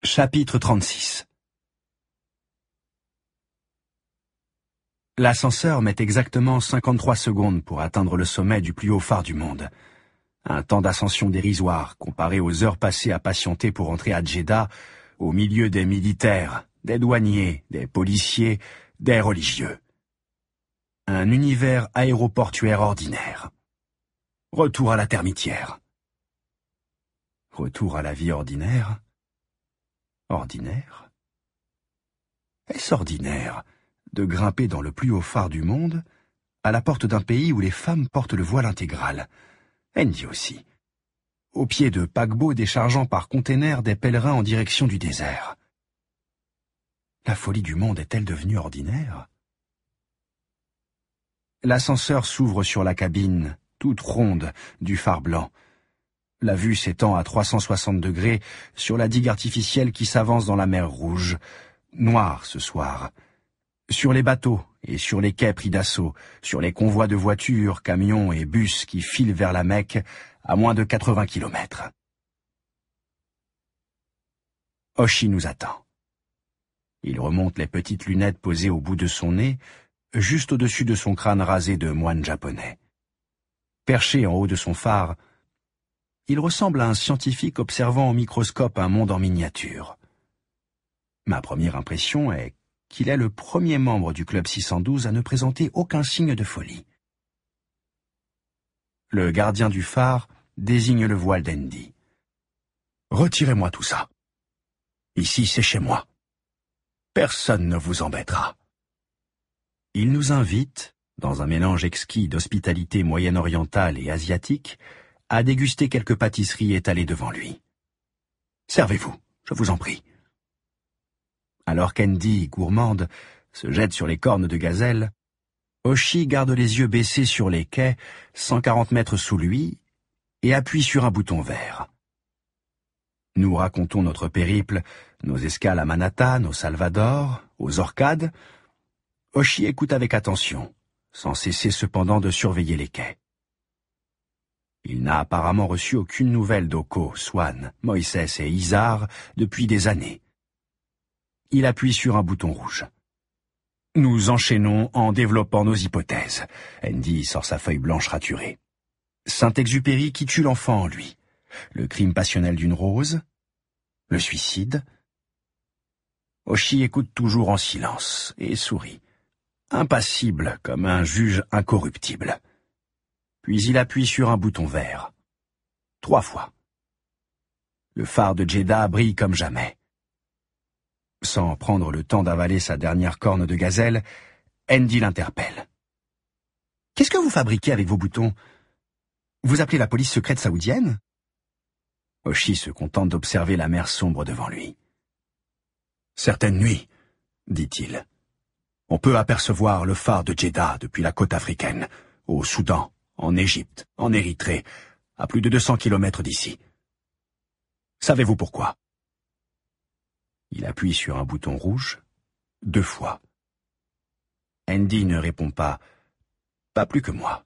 Chapitre 36. L'ascenseur met exactement 53 secondes pour atteindre le sommet du plus haut phare du monde. Un temps d'ascension dérisoire comparé aux heures passées à patienter pour entrer à Djeddah, au milieu des militaires, des douaniers, des policiers, des religieux. Un univers aéroportuaire ordinaire. Retour à la termitière. Retour à la vie ordinaire. Ordinaire? Est-ce ordinaire de grimper dans le plus haut phare du monde, à la porte d'un pays où les femmes portent le voile intégral, Indi aussi, au pied de paquebots déchargeant par containers des pèlerins en direction du désert? La folie du monde est-elle devenue ordinaire? L'ascenseur s'ouvre sur la cabine, toute ronde, du phare blanc. La vue s'étend à 360 degrés sur la digue artificielle qui s'avance dans la mer Rouge, noire ce soir. Sur les bateaux et sur les quais pris d'assaut, sur les convois de voitures, camions et bus qui filent vers la Mecque à moins de 80 kilomètres. Hoshi nous attend. Il remonte les petites lunettes posées au bout de son nez, juste au-dessus de son crâne rasé de moine japonais. Perché en haut de son phare, il ressemble à un scientifique observant au microscope un monde en miniature. Ma première impression est qu'il est le premier membre du Club 612 à ne présenter aucun signe de folie. Le gardien du phare désigne le voile d'Endi. « Retirez-moi tout ça. Ici, c'est chez moi. Personne ne vous embêtera. » Il nous invite, dans un mélange exquis d'hospitalité moyen-orientale et asiatique, à déguster quelques pâtisseries étalées devant lui. « Servez-vous, je vous en prie. » Alors qu'Endi, gourmande, se jette sur les cornes de gazelle, Hoshi garde les yeux baissés sur les quais, 140 mètres sous lui, et appuie sur un bouton vert. Nous racontons notre périple, nos escales à Manhattan, au Salvador, aux Orcades. Hoshi écoute avec attention, sans cesser cependant de surveiller les quais. Il n'a apparemment reçu aucune nouvelle d'Oko, Swan, Moïse et Izar depuis des années. Il appuie sur un bouton rouge. Nous enchaînons en développant nos hypothèses. Indi sort sa feuille blanche raturée. Saint-Exupéry qui tue l'enfant en lui. Le crime passionnel d'une rose. Le suicide. Hoshi écoute toujours en silence et sourit, impassible comme un juge incorruptible. Puis il appuie sur un bouton vert. 3 fois. Le phare de Djeddah brille comme jamais. Sans prendre le temps d'avaler sa dernière corne de gazelle, Indi l'interpelle. « Qu'est-ce que vous fabriquez avec vos boutons? Vous appelez la police secrète saoudienne ?» Hoshi se contente d'observer la mer sombre devant lui. « Certaines nuits, dit-il, on peut apercevoir le phare de Djeddah depuis la côte africaine, au Soudan, en Égypte, en Érythrée, à plus de 200 kilomètres d'ici. Savez-vous pourquoi? » Il appuie sur un bouton rouge, 2 fois. Indi ne répond pas plus que moi.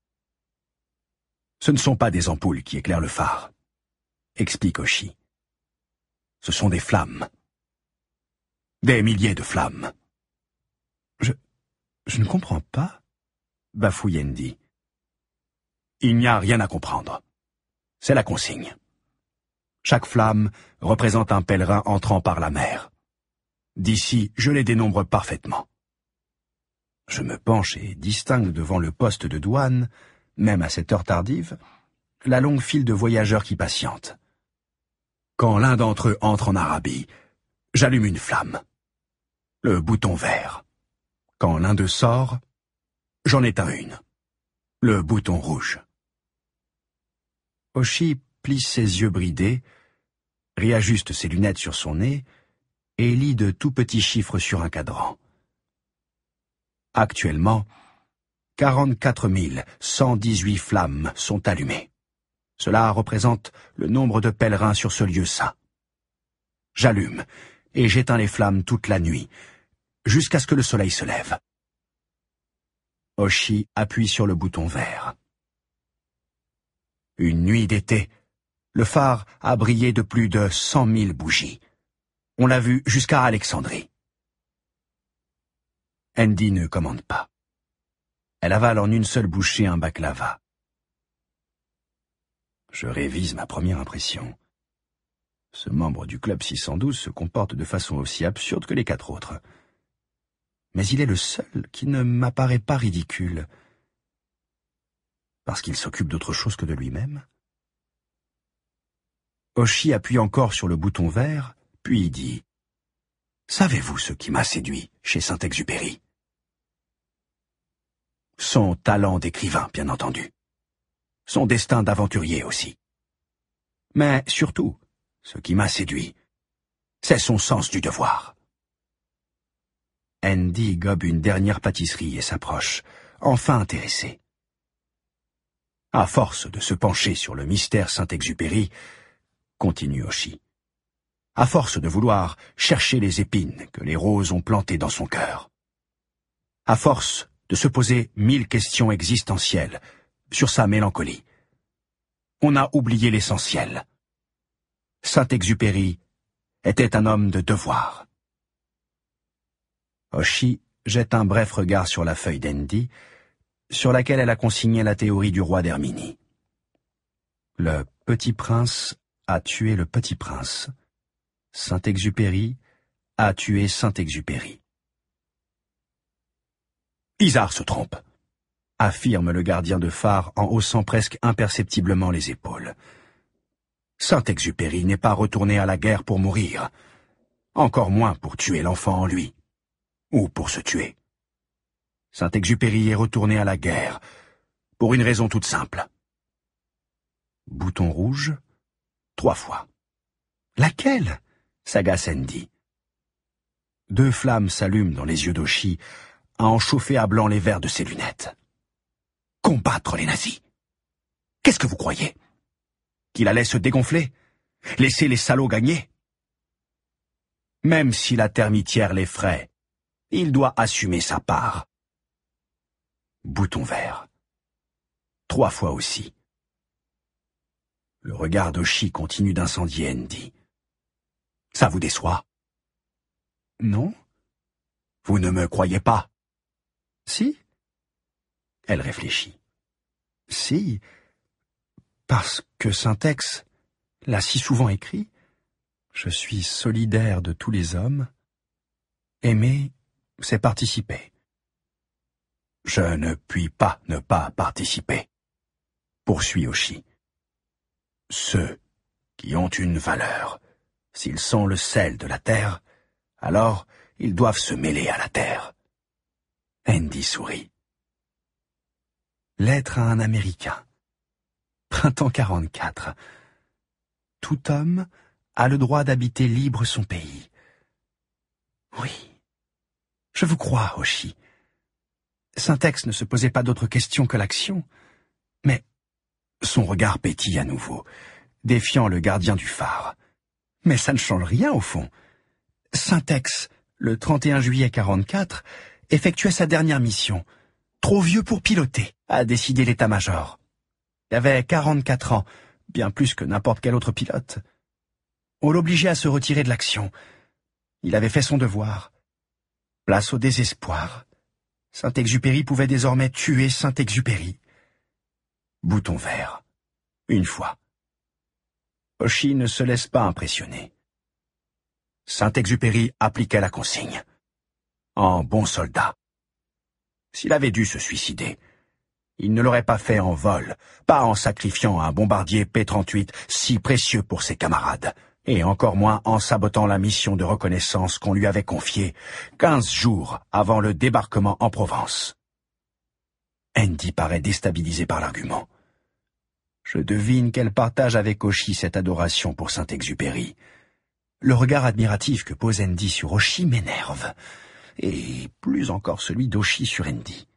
Ce ne sont pas des ampoules qui éclairent le phare, explique Hoshi. Ce sont des flammes. Des milliers de flammes. Je ne comprends pas, bafouille Indi. Il n'y a rien à comprendre. C'est la consigne. Chaque flamme représente un pèlerin entrant par la mer. D'ici, je les dénombre parfaitement. Je me penche et distingue devant le poste de douane, même à cette heure tardive, la longue file de voyageurs qui patientent. Quand l'un d'entre eux entre en Arabie, j'allume une flamme. Le bouton vert. Quand l'un d'eux sort, j'en éteins une. Le bouton rouge. Hoshi plisse ses yeux bridés, réajuste ses lunettes sur son nez et lit de tout petits chiffres sur un cadran. Actuellement, 44 118 flammes sont allumées. Cela représente le nombre de pèlerins sur ce lieu saint. J'allume et j'éteins les flammes toute la nuit, jusqu'à ce que le soleil se lève. Hoshi appuie sur le bouton vert. Une nuit d'été, le phare a brillé de plus de 100 000 bougies. On l'a vu jusqu'à Alexandrie. Andy ne commande pas. Elle avale en une seule bouchée un baklava. Je révise ma première impression. Ce membre du club 612 se comporte de façon aussi absurde que les 4 autres. Mais il est le seul qui ne m'apparaît pas ridicule. Parce qu'il s'occupe d'autre chose que de lui-même. Oshi appuie encore sur le bouton vert, puis il dit « Savez-vous ce qui m'a séduit chez Saint-Exupéry ?» Son talent d'écrivain, bien entendu. Son destin d'aventurier aussi. Mais surtout, ce qui m'a séduit, c'est son sens du devoir. Andy gobe une dernière pâtisserie et s'approche, enfin intéressé. À force de se pencher sur le mystère Saint-Exupéry, continue Oshi, à force de vouloir chercher les épines que les roses ont plantées dans son cœur, à force de se poser 1000 questions existentielles sur sa mélancolie, on a oublié l'essentiel. Saint-Exupéry était un homme de devoir. Oshi jette un bref regard sur la feuille d'Andy, sur laquelle elle a consigné la théorie du roi d'Herminie. Le petit prince a tué le petit prince. Saint-Exupéry a tué Saint-Exupéry. Isard se trompe, affirme le gardien de phare en haussant presque imperceptiblement les épaules. Saint-Exupéry n'est pas retourné à la guerre pour mourir, encore moins pour tuer l'enfant en lui, ou pour se tuer. Saint-Exupéry est retourné à la guerre, pour une raison toute simple. Bouton rouge, 3 fois. Laquelle? S'agace Andy. 2 flammes s'allument dans les yeux d'Oshi, à en chauffer à blanc les verres de ses lunettes. Combattre les nazis. Qu'est-ce que vous croyez? Qu'il allait se dégonfler? Laisser les salauds gagner? Même si la termitière l'effraie, il doit assumer sa part. Bouton vert. 3 fois aussi. Le regard d'Oshi continue d'incendier Andy. Ça vous déçoit? Non? Vous ne me croyez pas? Si? Elle réfléchit. Si, parce que Saint-Ex l'a si souvent écrit, je suis solidaire de tous les hommes. Aimer, c'est participer. Je ne puis pas ne pas participer, poursuit Oshi. Ceux qui ont une valeur, s'ils sont le sel de la terre, alors ils doivent se mêler à la terre. Andy sourit. Lettre à un Américain. Printemps 44. Tout homme a le droit d'habiter libre son pays. Oui, je vous crois, Oshi. Saint-Ex ne se posait pas d'autre question que l'action, mais son regard pétille à nouveau, défiant le gardien du phare. Mais ça ne change rien au fond. Saint-Ex, le 31 juillet 44, effectuait sa dernière mission. Trop vieux pour piloter, a décidé l'état-major. Il avait 44 ans, bien plus que n'importe quel autre pilote. On l'obligeait à se retirer de l'action. Il avait fait son devoir. Place au désespoir. Saint-Exupéry pouvait désormais tuer Saint-Exupéry. Bouton vert. Une fois. Oshi ne se laisse pas impressionner. Saint-Exupéry appliquait la consigne. En bon soldat. S'il avait dû se suicider, il ne l'aurait pas fait en vol, pas en sacrifiant un bombardier P-38 si précieux pour ses camarades, et encore moins en sabotant la mission de reconnaissance qu'on lui avait confiée 15 jours avant le débarquement en Provence. Andy paraît déstabilisé par l'argument. Je devine qu'elle partage avec Oshi cette adoration pour Saint-Exupéry. Le regard admiratif que pose Andy sur Oshi m'énerve, et plus encore celui d'Oshi sur Andy.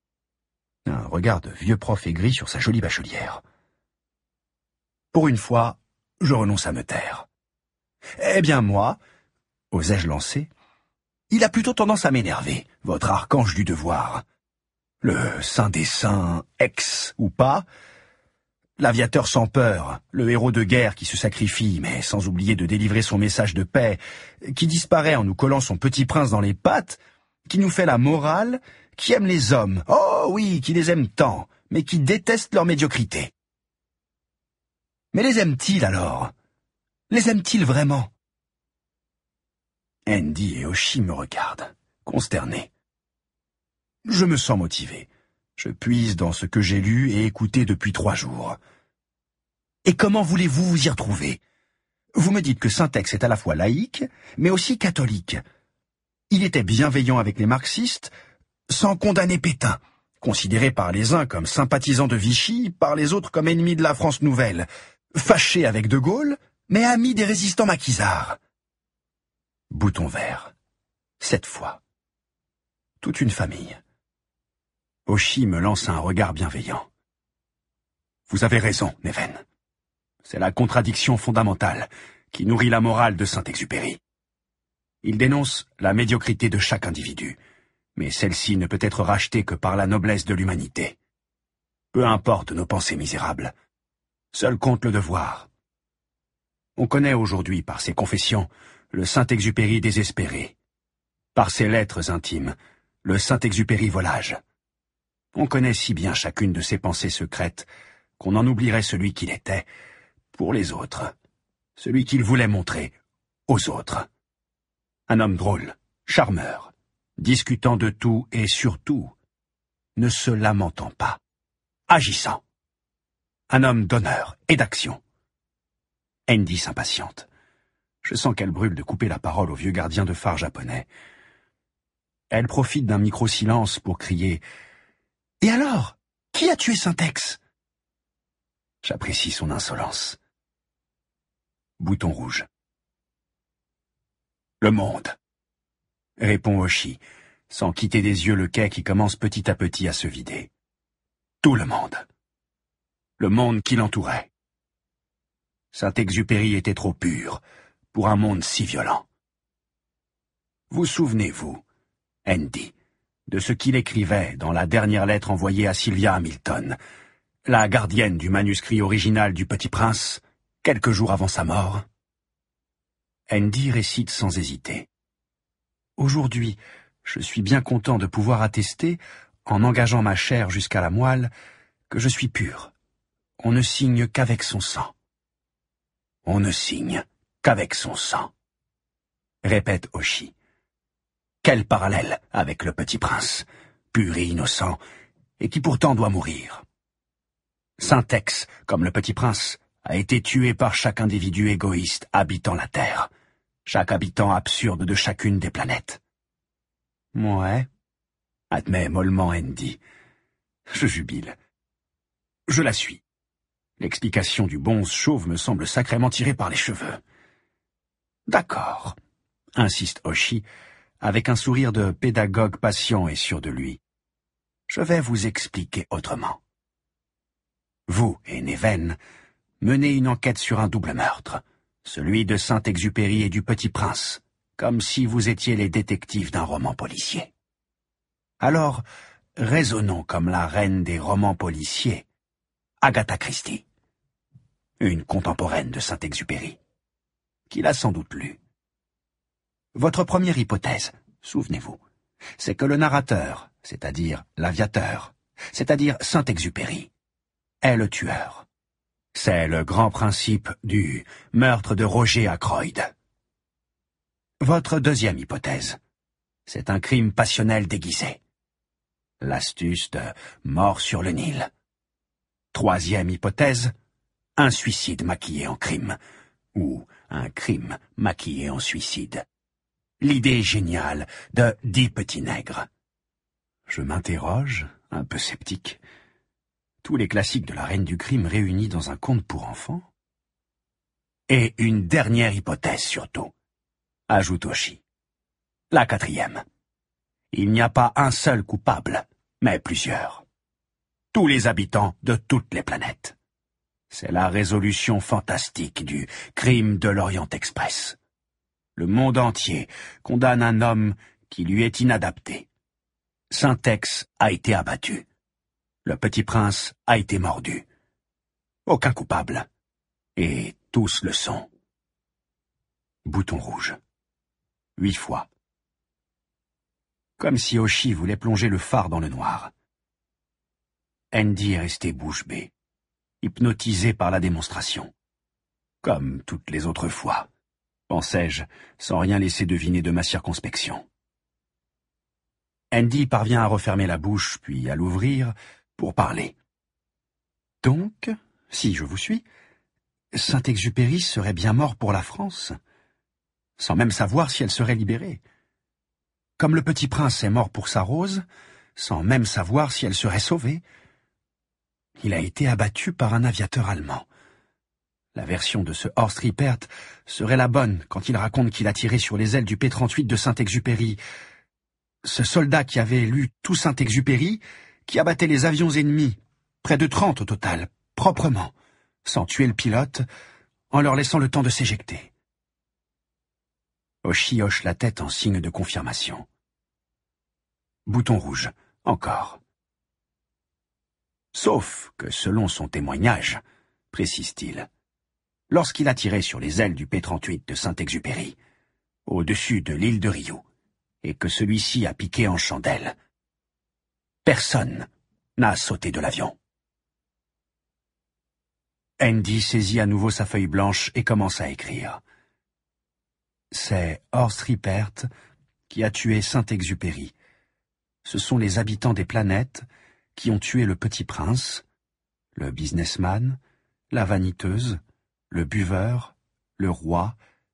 Un regard de vieux prof aigri sur sa jolie bachelière. Pour une fois, je renonce à me taire. Eh bien moi, osais-je lancer, il a plutôt tendance à m'énerver, votre archange du devoir. Le saint des saints, ex ou pas, L'aviateur sans peur, le héros de guerre qui se sacrifie, mais sans oublier de délivrer son message de paix, qui disparaît en nous collant son petit prince dans les pattes, qui nous fait la morale, qui aime les hommes, oh oui, qui les aime tant, mais qui déteste leur médiocrité. Mais les aime-t-il alors? Les aime-t-il vraiment? Andy et Oshi me regardent, consternés. Je me sens motivé. Je puise dans ce que j'ai lu et écouté depuis 3 jours. Et comment voulez-vous vous y retrouver? Vous me dites que Syntex est à la fois laïque, mais aussi catholique. Il était bienveillant avec les marxistes, sans condamner Pétain, considéré par les uns comme sympathisant de Vichy, par les autres comme ennemi de la France nouvelle, fâché avec De Gaulle, mais ami des résistants maquisards. Bouton vert. 7 fois. Toute une famille. Oshi me lance un regard bienveillant. Vous avez raison, Neven. C'est la contradiction fondamentale qui nourrit la morale de Saint-Exupéry. Il dénonce la médiocrité de chaque individu, mais celle-ci ne peut être rachetée que par la noblesse de l'humanité. Peu importe nos pensées misérables, seul compte le devoir. On connaît aujourd'hui par ses confessions le Saint-Exupéry désespéré, par ses lettres intimes, le Saint-Exupéry volage. On connaît si bien chacune de ses pensées secrètes qu'on en oublierait celui qu'il était pour les autres, celui qu'il voulait montrer aux autres. Un homme drôle, charmeur, discutant de tout et surtout, ne se lamentant pas, agissant. Un homme d'honneur et d'action. Andy s'impatiente. Je sens qu'elle brûle de couper la parole au vieux gardien de phare japonais. Elle profite d'un micro-silence pour crier « Et alors, qui a tué Syntex ?» J'apprécie son insolence. Bouton rouge. Le monde, répond Oshi, sans quitter des yeux le quai qui commence petit à petit à se vider. Tout le monde. Le monde qui l'entourait. Saint-Exupéry était trop pur pour un monde si violent. Vous souvenez-vous, Andy, de ce qu'il écrivait dans la dernière lettre envoyée à Sylvia Hamilton, la gardienne du manuscrit original du Petit Prince, quelques jours avant sa mort? Andy récite sans hésiter. Aujourd'hui, je suis bien content de pouvoir attester, en engageant ma chair jusqu'à la moelle, que je suis pur. On ne signe qu'avec son sang. On ne signe qu'avec son sang, répète Oshi. Quel parallèle avec le Petit Prince, pur et innocent, et qui pourtant doit mourir. Syntex, comme le Petit Prince, a été tué par chaque individu égoïste habitant la Terre, chaque habitant absurde de chacune des planètes. Ouais, admet mollement Andy. Je jubile. Je la suis. L'explication du bonze chauve me semble sacrément tirée par les cheveux. D'accord, insiste Oshi, avec un sourire de pédagogue patient et sûr de lui. Je vais vous expliquer autrement. Vous et Neven menez une enquête sur un double meurtre, celui de Saint-Exupéry et du Petit Prince, comme si vous étiez les détectives d'un roman policier. Alors, raisonnons comme la reine des romans policiers, Agatha Christie, une contemporaine de Saint-Exupéry, qui l'a sans doute lu. Votre première hypothèse, souvenez-vous, c'est que le narrateur, c'est-à-dire l'aviateur, c'est-à-dire Saint-Exupéry, est le tueur. C'est le grand principe du meurtre de Roger Ackroyd. Votre deuxième hypothèse, c'est un crime passionnel déguisé. L'astuce de mort sur le Nil. Troisième hypothèse, un suicide maquillé en crime, ou un crime maquillé en suicide. L'idée géniale de 10 petits nègres. Je m'interroge, un peu sceptique. Tous les classiques de la reine du crime réunis dans un conte pour enfants. Et une dernière hypothèse surtout, ajoute Oshi. La quatrième. Il n'y a pas un seul coupable, mais plusieurs. Tous les habitants de toutes les planètes. C'est la résolution fantastique du crime de l'Orient Express. Le monde entier condamne un homme qui lui est inadapté. Syntex a été abattu. Le Petit Prince a été mordu. Aucun coupable. Et tous le sont. Bouton rouge. 8 fois. Comme si Oshi voulait plonger le phare dans le noir. Andy est resté bouche bée, hypnotisé par la démonstration. Comme toutes les autres fois, pensais-je, sans rien laisser deviner de ma circonspection. Andy parvient à refermer la bouche, puis à l'ouvrir, pour parler. Donc, si je vous suis, Saint-Exupéry serait bien mort pour la France, sans même savoir si elle serait libérée. Comme le petit prince est mort pour sa rose, sans même savoir si elle serait sauvée. Il a été abattu par un aviateur allemand. La version de ce Horst Rippert serait la bonne quand il raconte qu'il a tiré sur les ailes du P-38 de Saint-Exupéry. Ce soldat qui avait lu tout Saint-Exupéry, qui abattait les avions ennemis, près de 30 au total, proprement, sans tuer le pilote, en leur laissant le temps de s'éjecter. Oshi hoche la tête en signe de confirmation. Bouton rouge, encore. Sauf que selon son témoignage, précise-t-il, lorsqu'il a tiré sur les ailes du P-38 de Saint-Exupéry, au-dessus de l'île de Ryou, et que celui-ci a piqué en chandelle, personne n'a sauté de l'avion. Andy saisit à nouveau sa feuille blanche et commence à écrire. C'est Horst Rippert qui a tué Saint-Exupéry. Ce sont les habitants des planètes qui ont tué le petit prince, le businessman, la vaniteuse, le buveur, le roi.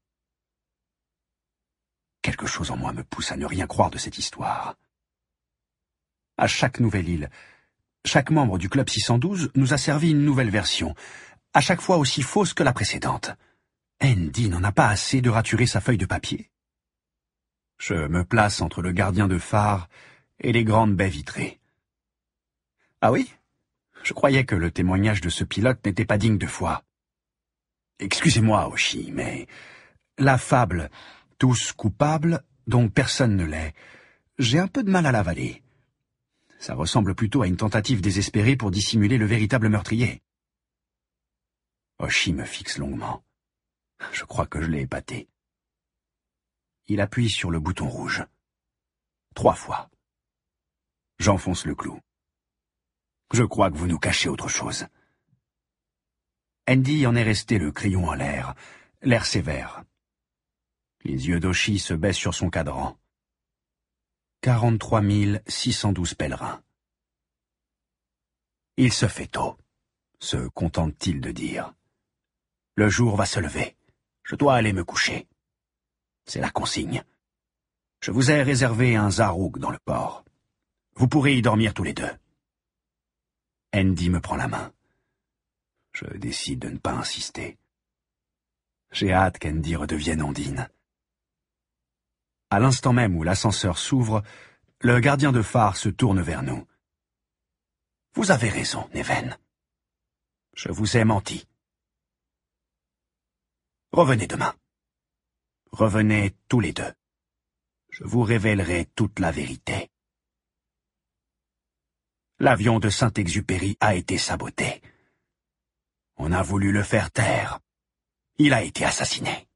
Quelque chose en moi me pousse à ne rien croire de cette histoire. À chaque nouvelle île, chaque membre du Club 612 nous a servi une nouvelle version, à chaque fois aussi fausse que la précédente. Andy n'en a pas assez de raturer sa feuille de papier. Je me place entre le gardien de phare et les grandes baies vitrées. Ah oui? Je croyais que le témoignage de ce pilote n'était pas digne de foi. Excusez-moi, Oshi, mais la fable « tous coupables, donc personne ne l'est », j'ai un peu de mal à l'avaler. Ça ressemble plutôt à une tentative désespérée pour dissimuler le véritable meurtrier. Oshi me fixe longuement. Je crois que je l'ai épaté. Il appuie sur le bouton rouge. 3 fois. J'enfonce le clou. Je crois que vous nous cachez autre chose. Andy en est resté le crayon en l'air sévère. Les yeux d'Oshi se baissent sur son cadran. 43 612 pèlerins. Il se fait tôt, se contente-t-il de dire. Le jour va se lever. Je dois aller me coucher. C'est la consigne. Je vous ai réservé un zarouk dans le port. Vous pourrez y dormir tous les deux. Andy me prend la main. Je décide de ne pas insister. J'ai hâte qu'Andy redevienne Ondine. À l'instant même où l'ascenseur s'ouvre, le gardien de phare se tourne vers nous. Vous avez raison, Neven. Je vous ai menti. Revenez demain. Revenez tous les deux. Je vous révélerai toute la vérité. L'avion de Saint-Exupéry a été saboté. On a voulu le faire taire. Il a été assassiné.